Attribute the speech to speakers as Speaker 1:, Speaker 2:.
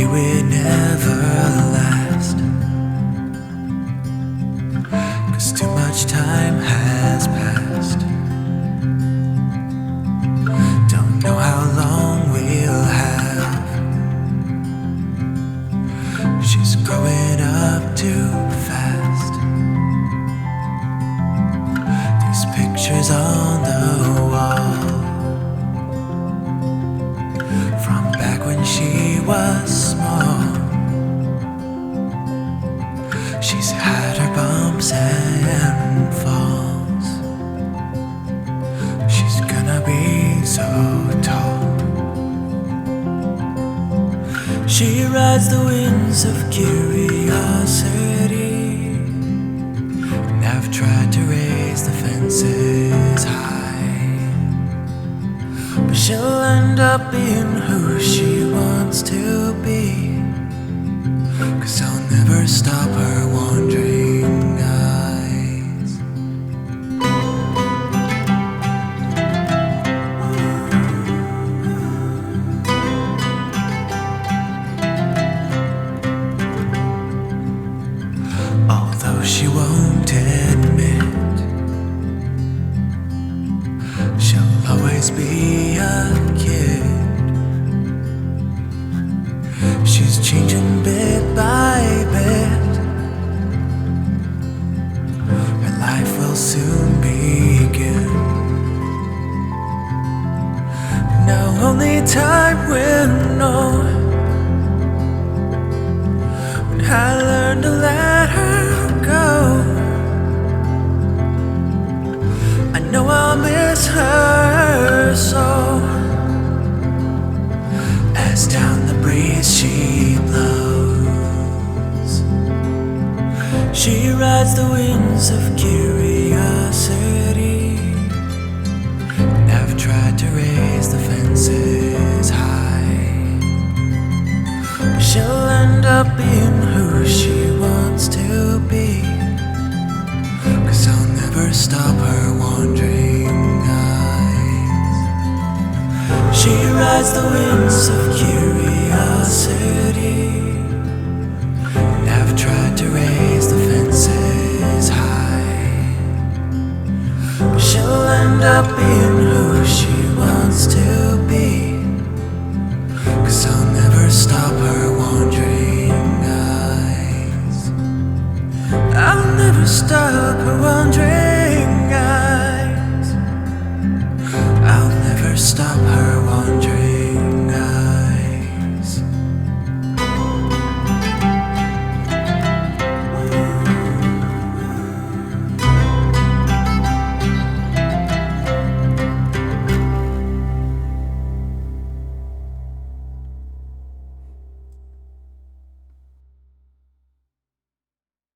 Speaker 1: we'd never last, 'cause too much time has passed. Don't know how long we'll have. She's growing up too fast. These pictures on the wall from back when she was small. She's had her bumps and falls. She's gonna be so tall. She rides the winds of curiosity, and I've tried to raise the fences high, but she'll end up being who she wants to be, 'cause I'll never stop her wandering eyes. Although she won't admit, she'll always be a kid. She's changing bit by bit. Her life will soon begin. Now only time will know when I learn to let her go. I know I'll miss her so, as down the breeze she blows. She rides the winds of curiosity, and I've tried to raise the fences high, but she'll end up being who she wants to be, 'cause I'll never stop her wandering eyes. She rides the winds of curiosity, and I've tried to raise the fences high, but she'll end up being who she wants to be,